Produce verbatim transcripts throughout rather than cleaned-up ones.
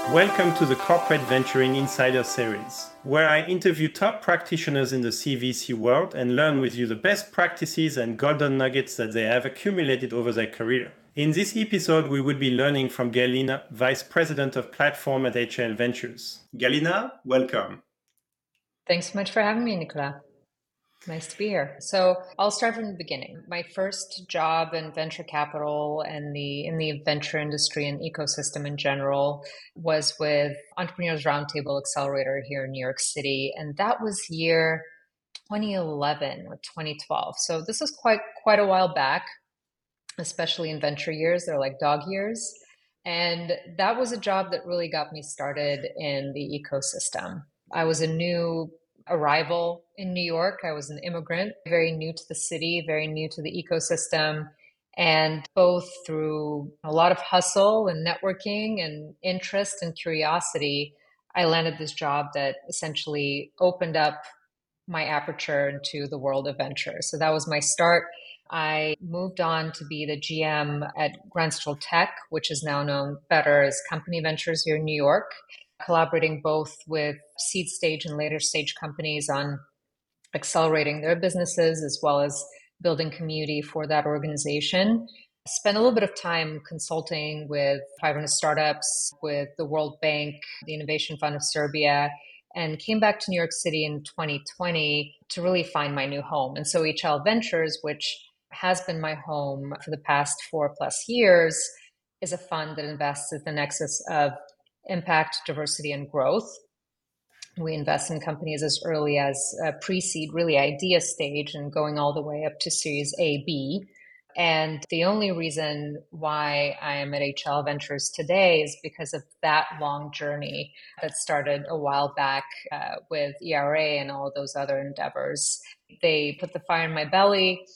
Welcome to the Corporate Venturing Insider Series, where I interview top practitioners in the C V C world and learn with you the best practices and golden nuggets that they have accumulated over their career. In this episode, we will be learning from Galina, Vice President of Platform at H L Ventures. Galina, welcome. Thanks so much for having me, Nicola. Nice to be here. So I'll start from the beginning. My first job in venture capital and the in the venture industry and ecosystem in general was with Entrepreneurs Roundtable Accelerator here in New York City, and that was year twenty eleven or twenty twelve. So this is quite quite a while back, especially in venture years. They're like dog years. And that was a job that really got me started in the ecosystem. I was a new arrival in New York. I was an immigrant, very new to the city, very new to the ecosystem. And both through a lot of hustle and networking and interest and curiosity, I landed this job that essentially opened up my aperture into the world of venture. So that was my start. I moved on to be the G M at Grand Central Tech, which is now known better as Company Ventures here in New York, collaborating both with seed stage and later stage companies on accelerating their businesses as well as building community for that organization. Spent a little bit of time consulting with five hundred startups, with the World Bank, the Innovation Fund of Serbia, and came back to New York City in twenty twenty to really find my new home. And so H L Ventures, which has been my home for the past four plus years, is a fund that invests at the nexus of impact, diversity, and growth. We invest in companies as early as uh, pre-seed, really idea stage, and going all the way up to Series A, B. And the only reason why I am at H L Ventures today is because of that long journey that started a while back uh, with E R A and all those other endeavors. They put the fire in my belly.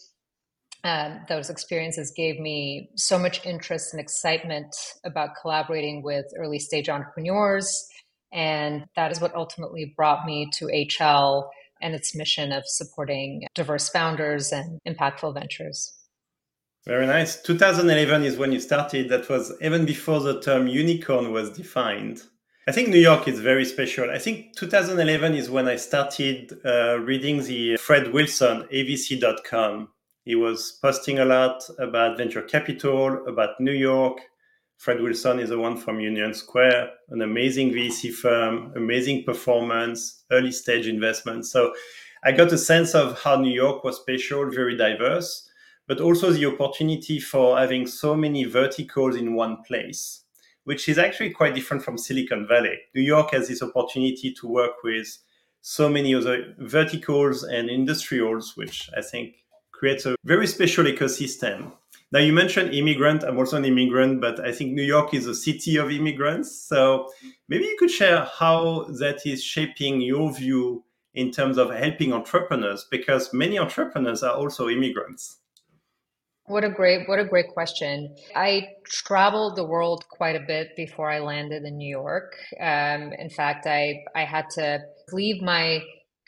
Um, those experiences gave me so much interest and excitement about collaborating with early stage entrepreneurs. And that is what ultimately brought me to H L and its mission of supporting diverse founders and impactful ventures. Very nice. two thousand eleven is when you started. That was even before the term unicorn was defined. I think New York is very special. I think two thousand eleven is when I started uh, reading the Fred Wilson, A V C dot com. He was posting a lot about venture capital, about New York. Fred Wilson is the one from Union Square, an amazing V C firm, amazing performance, early stage investment. So I got a sense of how New York was special, very diverse, but also the opportunity for having so many verticals in one place, which is actually quite different from Silicon Valley. New York has this opportunity to work with so many other verticals and industrials, which I think creates a very special ecosystem. Now, you mentioned immigrant. I'm also an immigrant, but I think New York is a city of immigrants. So maybe you could share how that is shaping your view in terms of helping entrepreneurs, because many entrepreneurs are also immigrants. What a great, what a great question. I traveled the world quite a bit before I landed in New York. Um, in fact, I, I had to leave my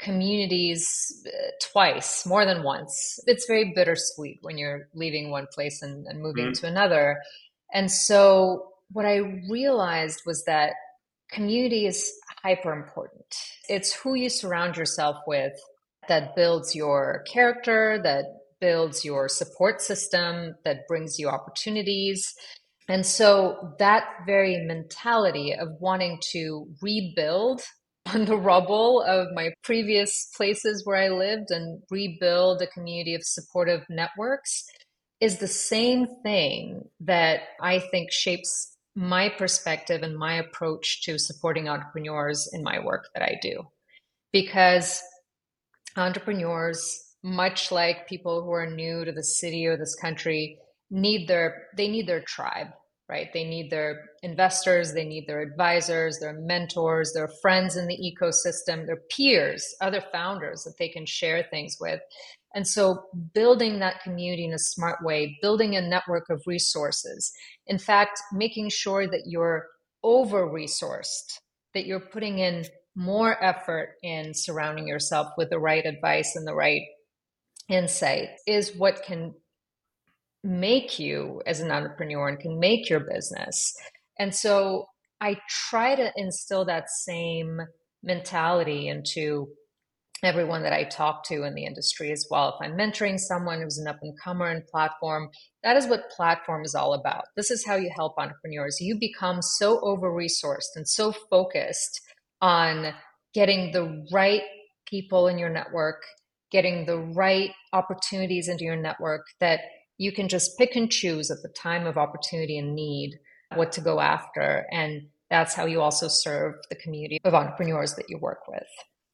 communities uh, twice, more than once. It's very bittersweet when you're leaving one place and, and moving Mm. to another. And so what I realized was that community is hyper important. It's who you surround yourself with that builds your character, that builds your support system, that brings you opportunities. And so that very mentality of wanting to rebuild on the rubble of my previous places where I lived and rebuild a community of supportive networks is the same thing that I think shapes my perspective and my approach to supporting entrepreneurs in my work that I do. Because entrepreneurs, much like people who are new to the city or this country, need their they need their tribe, right? They need their investors, they need their advisors, their mentors, their friends in the ecosystem, their peers, other founders that they can share things with. And so building that community in a smart way, building a network of resources, in fact, making sure that you're over-resourced, that you're putting in more effort in surrounding yourself with the right advice and the right insight is what can make you as an entrepreneur and can make your business. And so I try to instill that same mentality into everyone that I talk to in the industry as well. If I'm mentoring someone who's an up and comer in platform, that is what platform is all about. This is how you help entrepreneurs. You become so over resourced and so focused on getting the right people in your network, getting the right opportunities into your network, that you can just pick and choose at the time of opportunity and need what to go after. And that's how you also serve the community of entrepreneurs that you work with.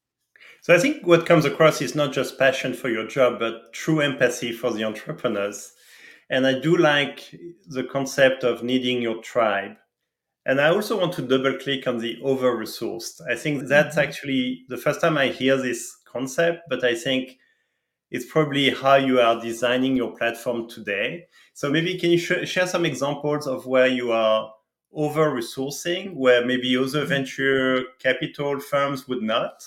So I think what comes across is not just passion for your job, but true empathy for the entrepreneurs. And I do like the concept of needing your tribe. And I also want to double click on the over resourced. I think that's mm-hmm. actually the first time I hear this concept, but I think it's probably how you are designing your platform today. So maybe can you sh- share some examples of where you are over resourcing, where maybe other mm-hmm. venture capital firms would not?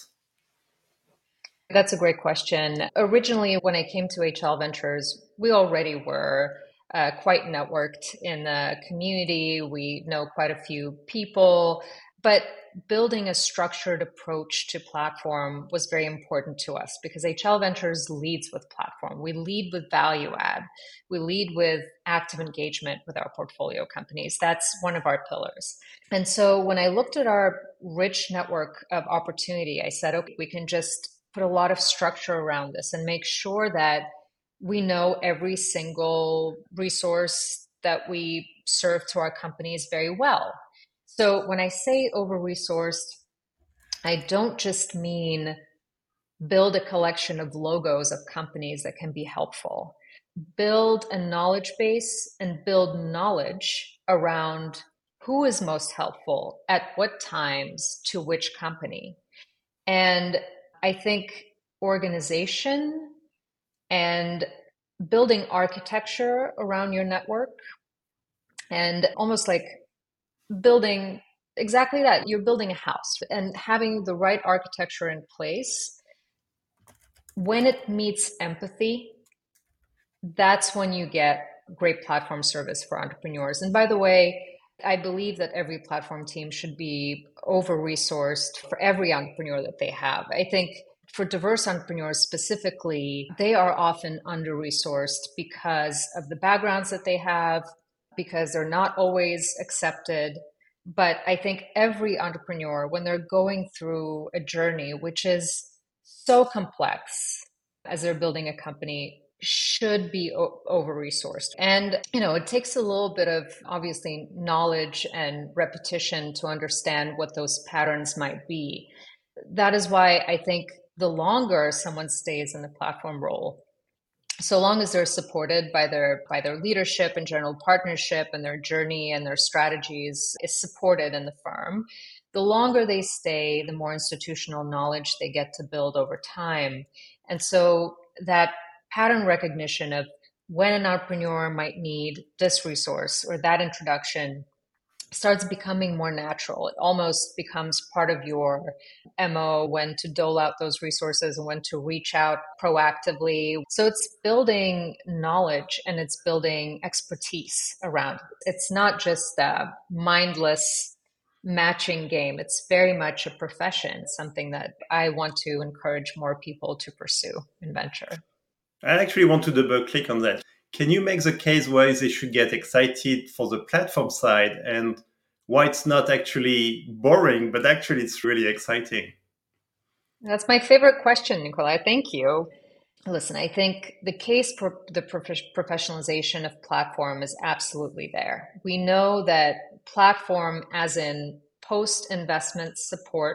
That's a great question. Originally, when I came to H L Ventures, we already were uh, quite networked in the community. We know quite a few people, but building a structured approach to platform was very important to us because H L Ventures leads with platform. We lead with value add. We lead with active engagement with our portfolio companies. That's one of our pillars. And so when I looked at our rich network of opportunity, I said, okay, we can just put a lot of structure around this and make sure that we know every single resource that we serve to our companies very well. So when I say over-resourced, I don't just mean build a collection of logos of companies that can be helpful. Build a knowledge base and build knowledge around who is most helpful at what times to which company. And I think organization and building architecture around your network and almost like building exactly that. You're building a house and having the right architecture in place. When it meets empathy, that's when you get great platform service for entrepreneurs. And by the way, I believe that every platform team should be over-resourced for every entrepreneur that they have. I think for diverse entrepreneurs specifically, they are often under-resourced because of the backgrounds that they have, because they're not always accepted. But I think every entrepreneur, when they're going through a journey, which is so complex as they're building a company, should be o- over-resourced. And, you know, it takes a little bit of obviously knowledge and repetition to understand what those patterns might be. That is why I think the longer someone stays in the platform role, so long as they're supported by their by their leadership and general partnership and their journey and their strategies is supported in the firm, the longer they stay, the more institutional knowledge they get to build over time. And so that pattern recognition of when an entrepreneur might need this resource or that introduction starts becoming more natural. It almost becomes part of your M O, when to dole out those resources and when to reach out proactively. So it's building knowledge and it's building expertise around it. It's not just a mindless matching game. It's very much a profession, something that I want to encourage more people to pursue in venture. I actually want to double click on that. Can you make the case why they should get excited for the platform side and why it's not actually boring, but actually it's really exciting? That's my favorite question, Nikolai. Thank you. Listen, I think the case for the prof- professionalization of platform is absolutely there. We know that platform, as in post-investment support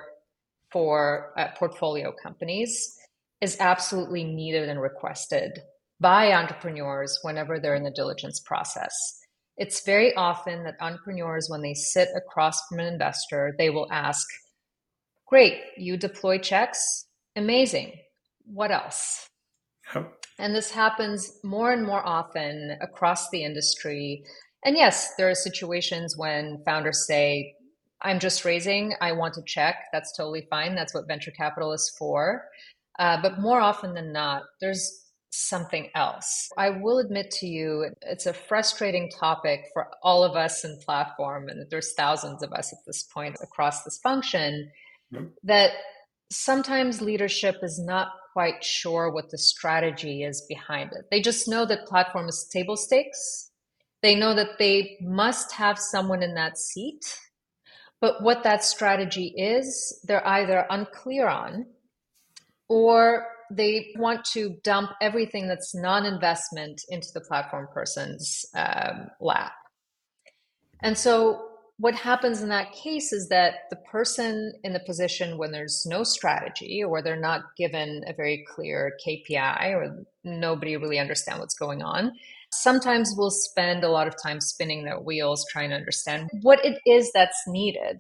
for uh, portfolio companies, is absolutely needed and requested by entrepreneurs whenever they're in the diligence process. It's very often that entrepreneurs, when they sit across from an investor, they will ask, great, you deploy checks? Amazing. What else? And this happens more and more often across the industry. And yes, there are situations when founders say, I'm just raising, I want to check. That's totally fine. That's what venture capital is for. Uh, but more often than not, there's something else. I will admit to you, it's a frustrating topic for all of us in platform, and there's thousands of us at this point across this function, Mhm. that sometimes leadership is not quite sure what the strategy is behind it. They just know that platform is table stakes. They know that they must have someone in that seat, but what that strategy is, they're either unclear on, or they want to dump everything that's non-investment into the platform person's um, lap. And so what happens in that case is that the person in the position when there's no strategy, or they're not given a very clear K P I, or nobody really understand what's going on, sometimes will spend a lot of time spinning their wheels trying to understand what it is that's needed.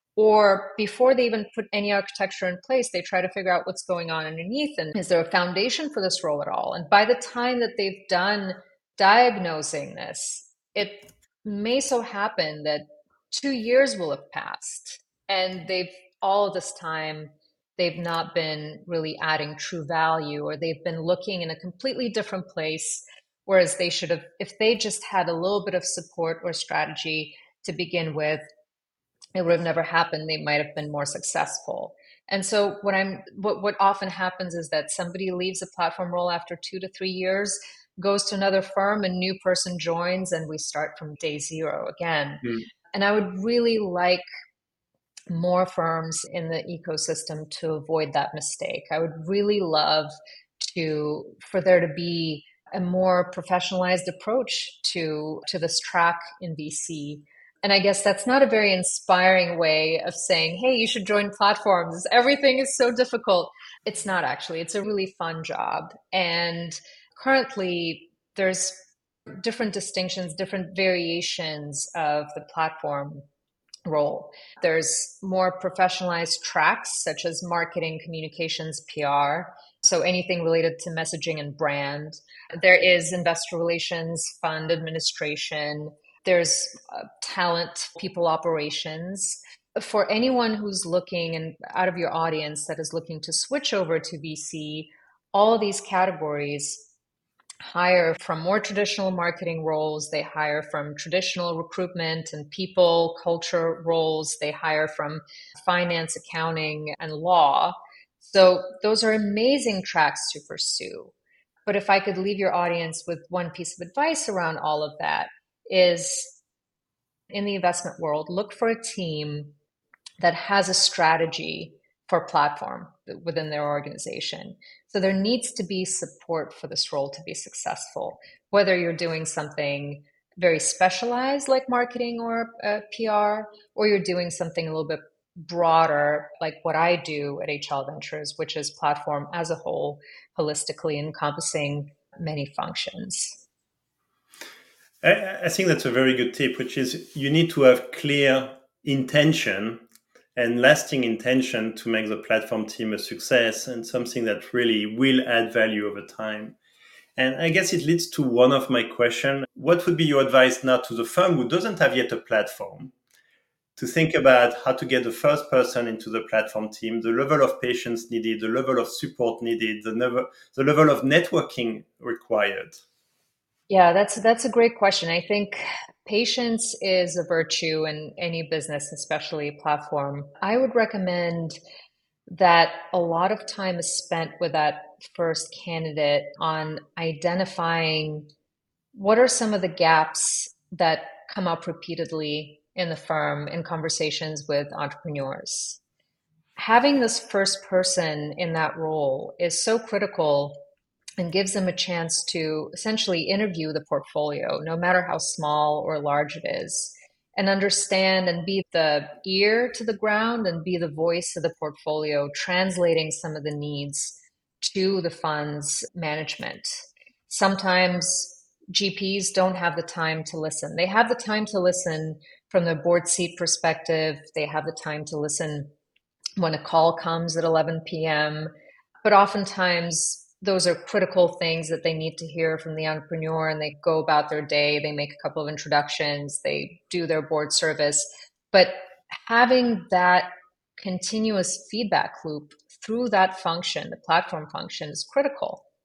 Or before they even put any architecture in place, they try to figure out what's going on underneath, and is there a foundation for this role at all? And by the time that they've done diagnosing this, it may so happen that two years will have passed, and they've all of this time they've not been really adding true value, or they've been looking in a completely different place, whereas they should have, if they just had a little bit of support or strategy to begin with, it would have never happened. They might have been more successful. And so what I'm what what often happens is that somebody leaves a platform role after two to three years, goes to another firm, a new person joins, and we start from day zero again. Mm. And I would really like more firms in the ecosystem to avoid that mistake. I would really love to for there to be a more professionalized approach to to this track in V C. And I guess that's not a very inspiring way of saying, hey, you should join platforms. Everything is so difficult. It's not actually. It's a really fun job. And currently, there's different distinctions, different variations of the platform role. There's more professionalized tracks such as marketing, communications, P R. So anything related to messaging and brand. There is investor relations, fund administration. There's uh, talent, people operations. For anyone who's looking, and out of your audience that is looking to switch over to V C, all of these categories hire from more traditional marketing roles. They hire from traditional recruitment and people, culture roles. They hire from finance, accounting, and law. So those are amazing tracks to pursue. But if I could leave your audience with one piece of advice around all of that, is in the investment world, look for a team that has a strategy for platform within their organization. So there needs to be support for this role to be successful, whether you're doing something very specialized like marketing or uh, P R, or you're doing something a little bit broader like what I do at H L Ventures, which is platform as a whole, holistically encompassing many functions. I, I think that's a very good tip, which is you need to have clear intention and lasting intention to make the platform team a success and something that really will add value over time. And I guess it leads to one of my questions. What would be your advice now to the firm who doesn't have yet a platform to think about how to get the first person into the platform team, the level of patience needed, the level of support needed, the level, the level of networking required? Yeah, that's that's a great question. I think patience is a virtue in any business, especially platform. I would recommend that a lot of time is spent with that first candidate on identifying what are some of the gaps that come up repeatedly in the firm in conversations with entrepreneurs. Having this first person in that role is so critical and gives them a chance to essentially interview the portfolio, no matter how small or large it is, and understand and be the ear to the ground and be the voice of the portfolio, translating some of the needs to the fund's management. Sometimes G Ps don't have the time to listen. They have the time to listen from the board seat perspective. They have the time to listen when a call comes at eleven p.m. But oftentimes those are critical things that they need to hear from the entrepreneur, and they go about their day. They make a couple of introductions. They do their board service. But having that continuous feedback loop through that function, the platform function, is critical.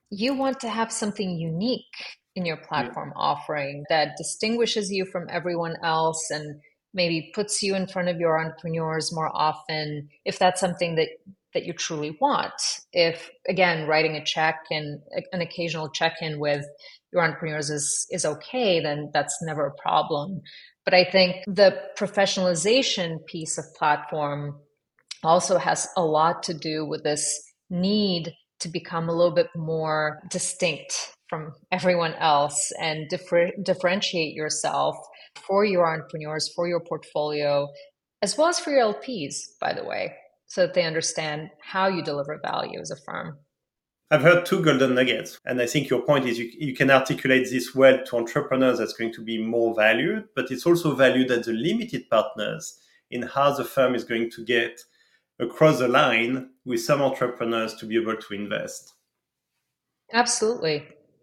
you want to have something unique in your Yeah. platform offering that distinguishes you from everyone else and maybe puts you in front of your entrepreneurs more often, if that's something that that you truly want. If, again, writing a check and an occasional check-in with your entrepreneurs is is okay, then that's never a problem. But I think the professionalization piece of platform also has a lot to do with this need to become a little bit more distinct from everyone else and differ- differentiate yourself for your entrepreneurs, for your portfolio, as well as for your L Ps, by the way, so that they understand how you deliver value as a firm. I've heard two golden nuggets, and I think your point is you, you can articulate this well to entrepreneurs that's going to be more valued, but it's also valued at the limited partners in how the firm is going to get across the line with some entrepreneurs to be able to invest. Absolutely.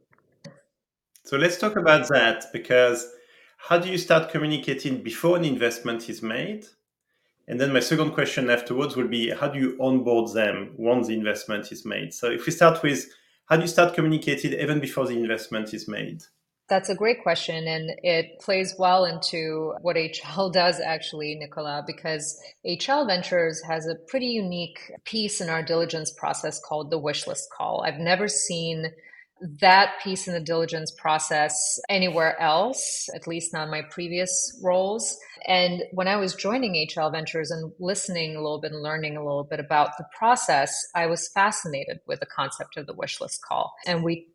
So let's talk about that, because how do you start communicating before an investment is made? And then my second question afterwards will be, how do you onboard them once the investment is made? So if we start with, how do you start communicating even before the investment is made? That's a great question, and it plays well into what H L does actually, Nicola, because H L Ventures has a pretty unique piece in our diligence process called the wishlist call. I've never seen that piece in the diligence process anywhere else, at least not in my previous roles. And when I was joining H L Ventures and listening a little bit and learning a little bit about the process, I was fascinated with the concept of the wishlist call. And we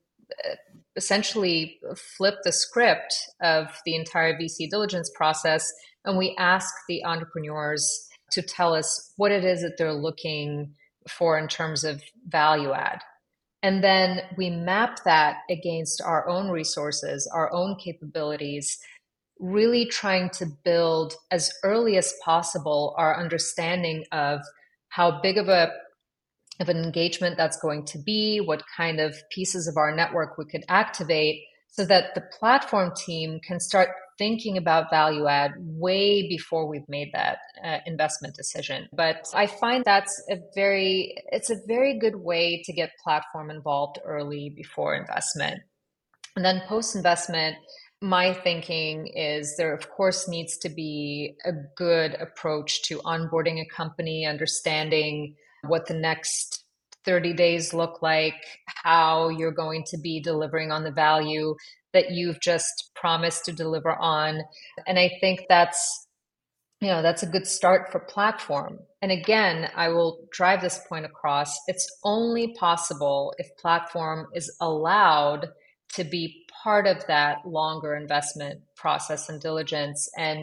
essentially flip the script of the entire V C diligence process, and we ask the entrepreneurs to tell us what it is that they're looking for in terms of value add. And then we map that against our own resources, our own capabilities, really trying to build as early as possible our understanding of how big of a of an engagement that's going to be, what kind of pieces of our network we could activate, so that the platform team can start thinking about value add way before we've made that uh, investment decision. But I find that's a very, it's a very good way to get platform involved early before investment. And then post investment, my thinking is there, of course, needs to be a good approach to onboarding a company, understanding what the next thirty days look like, how you're going to be delivering on the value that you've just promised to deliver on. And I think that's, you know, that's a good start for platform. And again, I will drive this point across. It's only possible if platform is allowed to be part of that longer investment process and diligence. And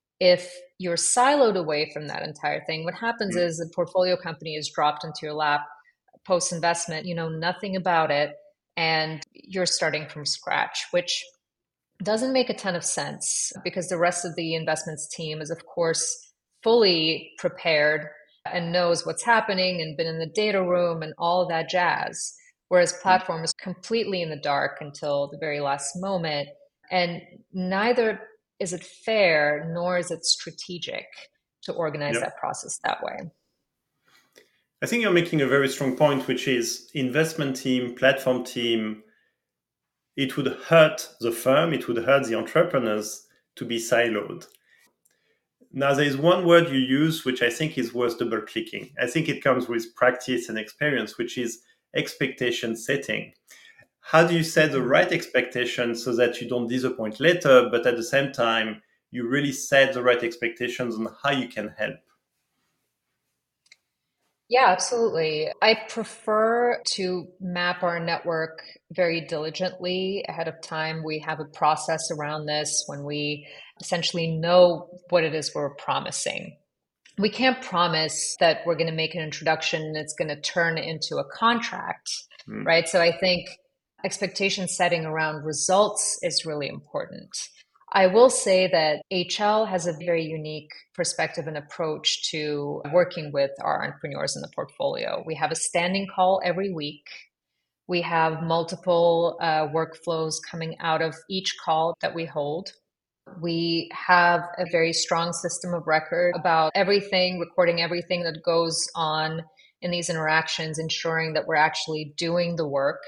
if you're siloed away from that entire thing, what happens is a portfolio company is dropped into your lap post investment, you know nothing about it, and you're starting from scratch, which doesn't make a ton of sense because the rest of the investments team is, of course, fully prepared and knows what's happening and been in the data room and all of that jazz. Whereas platform is completely in the dark until the very last moment. And neither is it fair nor is it strategic to organize Yep. that process that way. I think you're making a very strong point, which is investment team, platform team. It would hurt the firm, it would hurt the entrepreneurs to be siloed. Now, there is one word you use, which I think is worth double clicking. I think it comes with practice and experience, which is expectation setting. How do you set the right expectation so that you don't disappoint later, but at the same time, you really set the right expectations on how you can help? Yeah, absolutely. I prefer to map our network very diligently ahead of time. We have a process around this when we essentially know what it is we're promising. We can't promise that we're going to make an introduction and it's going to turn into a contract, Mm. right? So I think expectation setting around results is really important. I will say that H L has a very unique perspective and approach to working with our entrepreneurs in the portfolio. We have a standing call every week. We have multiple uh, workflows coming out of each call that we hold. We have a very strong system of record about everything, recording everything that goes on in these interactions, ensuring that we're actually doing the work.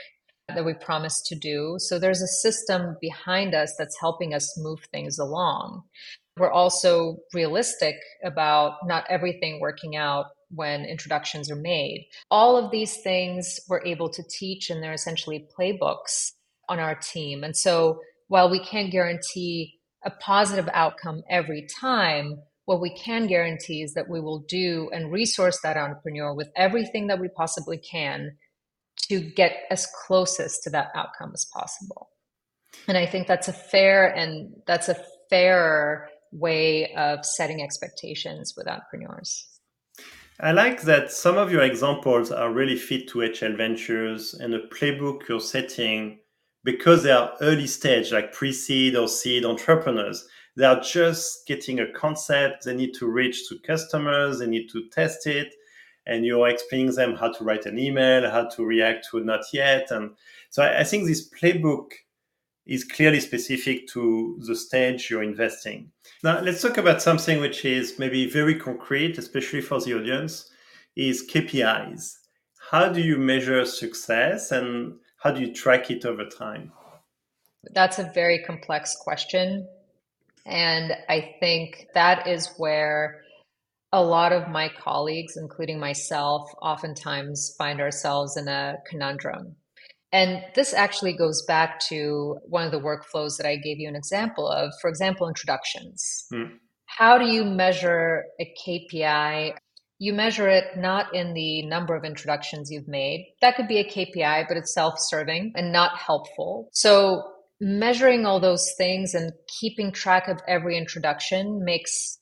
that we promised to do. So there's a system behind us that's helping us move things along. We're also realistic about not everything working out when introductions are made. All of these things we're able to teach, and they're essentially playbooks on our team. And so while we can't guarantee a positive outcome every time, what we can guarantee is that we will do and resource that entrepreneur with everything that we possibly can to get as closest to that outcome as possible. And I think that's a fair and that's a fairer way of setting expectations with entrepreneurs. I like that some of your examples are really fit to H L Ventures and the playbook you're setting because they are early stage, like pre-seed or seed entrepreneurs. They are just getting a concept. They need to reach to customers. They need to test it. And you're explaining them how to write an email, how to react to a not yet. And so I, I think this playbook is clearly specific to the stage you're investing. Now, let's talk about something which is maybe very concrete, especially for the audience, is K P Is. How do you measure success and how do you track it over time? That's a very complex question. And I think that is where a lot of my colleagues, including myself, oftentimes find ourselves in a conundrum. And this actually goes back to one of the workflows that I gave you an example of, for example, introductions. Hmm. How do you measure a K P I? You measure it not in the number of introductions you've made. That could be a K P I, but it's self-serving and not helpful. So measuring all those things and keeping track of every introduction makes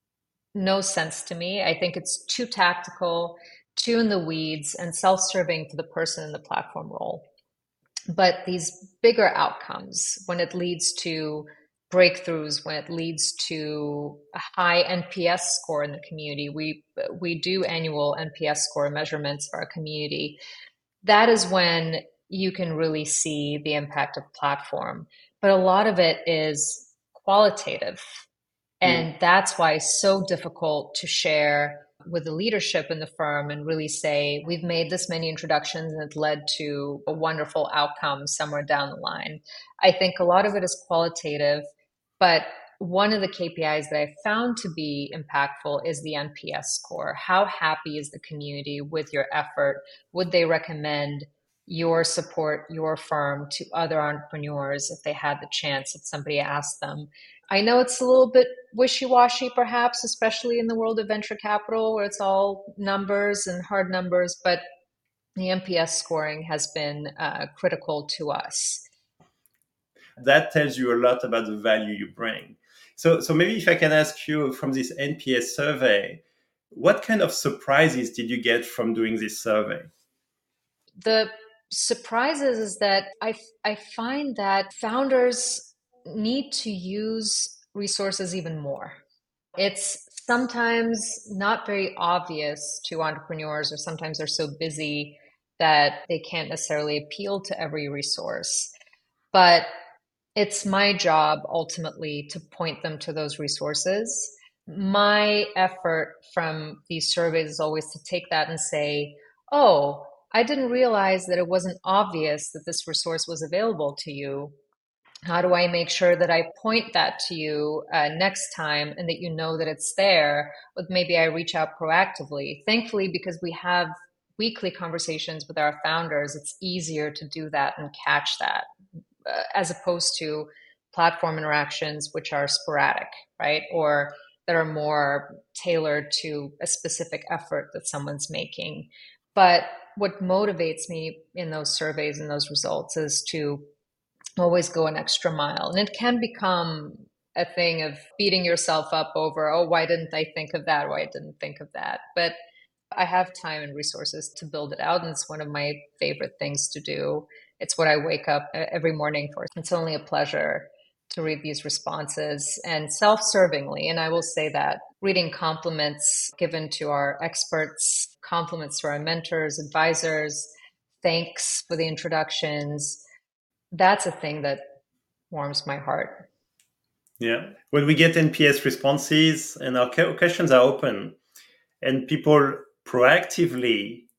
no sense to me. I think it's too tactical, too in the weeds, and self-serving for the person in the platform role. But these bigger outcomes, when it leads to breakthroughs, when it leads to a high N P S score in the community, we we do annual N P S score measurements for our community. That is when you can really see the impact of platform. But a lot of it is qualitative. And mm. that's why it's so difficult to share with the leadership in the firm and really say, we've made this many introductions and it led to a wonderful outcome somewhere down the line. I think a lot of it is qualitative, but one of the K P Is that I found to be impactful is the N P S score. How happy is the community with your effort? Would they recommend your support, your firm to other entrepreneurs if they had the chance, if somebody asked them? I know it's a little bit wishy-washy, perhaps, especially in the world of venture capital, where it's all numbers and hard numbers, but the N P S scoring has been uh, critical to us. That tells you a lot about the value you bring. So, so maybe if I can ask you from this N P S survey, what kind of surprises did you get from doing this survey? The surprises is that I, I find that founders need to use resources even more. It's sometimes not very obvious to entrepreneurs, or sometimes they're so busy that they can't necessarily appeal to every resource. But it's my job ultimately to point them to those resources. My effort from these surveys is always to take that and say, oh, I didn't realize that it wasn't obvious that this resource was available to you. How do I make sure that I point that to you uh, next time and that you know that it's there? But maybe I reach out proactively. Thankfully, because we have weekly conversations with our founders, it's easier to do that and catch that uh, as opposed to platform interactions, which are sporadic, right? Or that are more tailored to a specific effort that someone's making. But what motivates me in those surveys and those results is to always go an extra mile. And it can become a thing of beating yourself up over, oh, why didn't I think of that? Why I didn't think of that? But I have time and resources to build it out. And it's one of my favorite things to do. It's what I wake up every morning for. It's only a pleasure to read these responses, and self-servingly. And I will say that reading compliments given to our experts, compliments to our mentors, advisors, thanks for the introductions, that's a thing that warms my heart. Yeah. When we get N P S responses and our questions are open and people proactively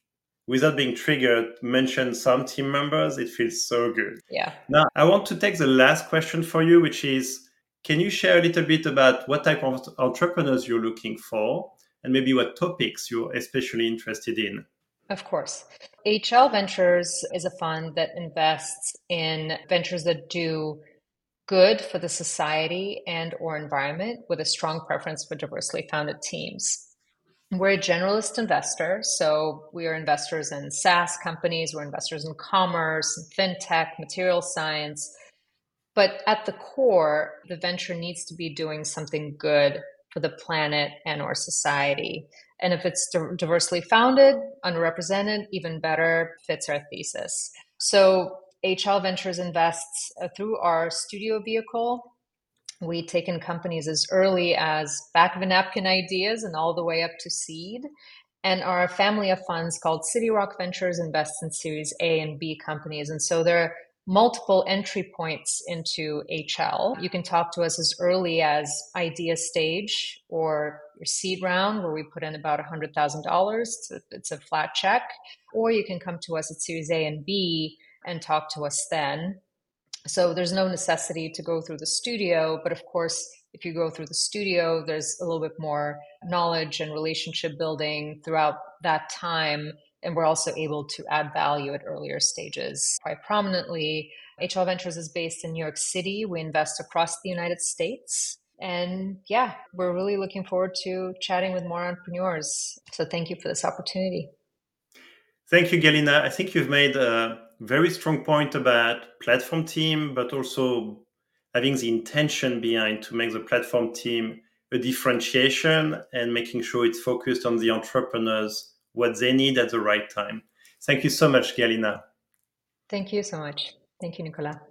without being triggered, mention some team members. It feels so good. Yeah. Now, I want to take the last question for you, which is, can you share a little bit about what type of entrepreneurs you're looking for and maybe what topics you're especially interested in? Of course. H L Ventures is a fund that invests in ventures that do good for the society and or environment with a strong preference for diversely founded teams. We're a generalist investor, so we are investors in SaaS companies, we're investors in commerce, fintech, material science. But at the core, the venture needs to be doing something good for the planet and or society. And if it's diversely founded, underrepresented, even better, fits our thesis. So H L Ventures invests uh, through our studio vehicle. We take in companies as early as back of a napkin ideas and all the way up to seed. And our family of funds called City Rock Ventures invests in Series A and B companies. And so there are multiple entry points into H L. You can talk to us as early as idea stage or your seed round, where we put in about one hundred thousand dollars. It's a, it's a flat check. Or you can come to us at Series A and B and talk to us then. So there's no necessity to go through the studio, but of course, if you go through the studio, there's a little bit more knowledge and relationship building throughout that time. And we're also able to add value at earlier stages quite prominently. H L Ventures is based in New York City. We invest across the United States. And yeah, we're really looking forward to chatting with more entrepreneurs. So thank you for this opportunity. Thank you, Galina. I think you've made a very strong point about platform team, but also having the intention behind to make the platform team a differentiation and making sure it's focused on the entrepreneurs, what they need at the right time. Thank you so much, Galina. Thank you so much. Thank you, Nicolas.